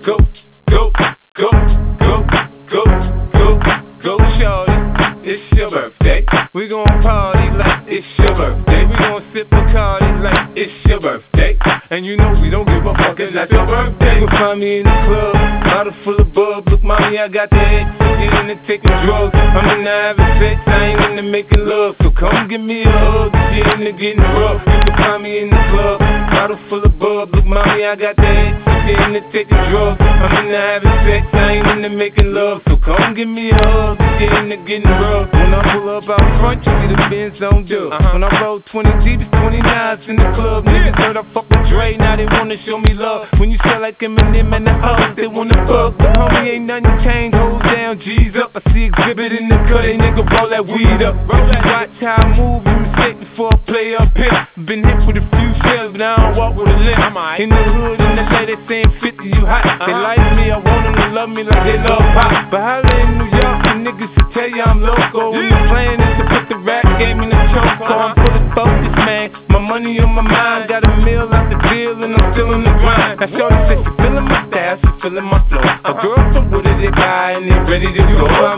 Go, go, go, go, go, go, go, shorty. It's your birthday. We gon' party like it's your birthday. We gon' sip Bacardi like it's your birthday. And you know we don't give a fuck, it's not your birthday. You gon' find me in the club, bottle full of bub. Look, mommy, I got the head. Get into taking drugs. I'm into having sex, I ain't into making love. So come give me a hug, get into getting rough. You can find me in the club, bottle full of bub. Look, mommy, I got the head. Get into taking drugs. I'm into having sex, I ain't into making love. So come give me a hug, get into getting rough. When I pull up out front, you see the Benz on dub. When I roll 20 Jeeps, 29s in the club. Niggas heard I fuck with Dre, now they wanna show me love. When you sell like Eminem and the O's, they wanna fuck. But homie, ain't nothing changed, hold down, G's up. I see exhibit in the cut, they nigga roll that weed up. Watch how I move, you mistake before I play up here. Been hit with a few shells, but I don't walk with a limp. In the hood, in the lady saying 50, you hot. They like me, I want them to love me like they love pop. But holla in New York, the niggas should tell you I'm loco. When the plan is to put the rap game in the choke. So I'm fully focused, man. My money on my mind, got a meal out the deal, and I'm still in the grind. Now shorty said she feeling my style, she feeling my flow. A girl from Wooded, they buy and they ready to go.